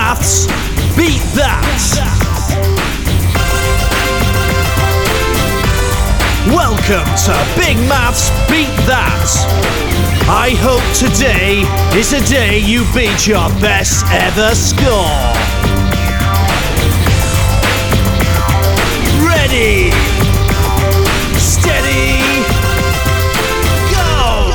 Maths, beat that! Welcome to Big Maths, beat that! I hope today is a day you beat your best ever score. Ready, steady, go!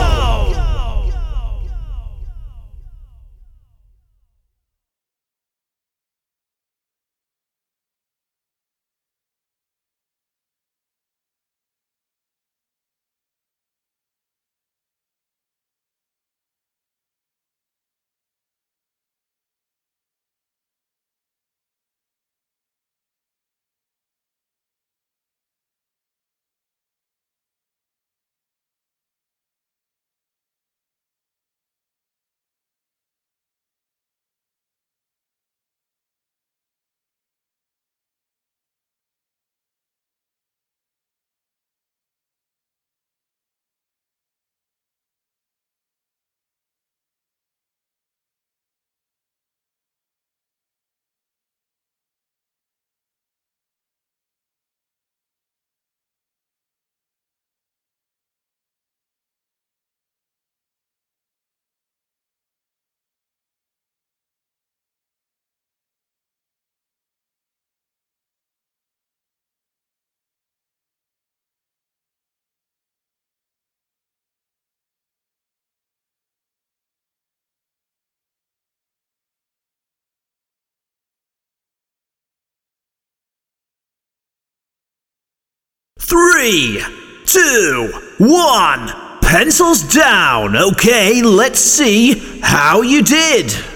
3, 2, 1, pencils down. Okay, let's see how you did.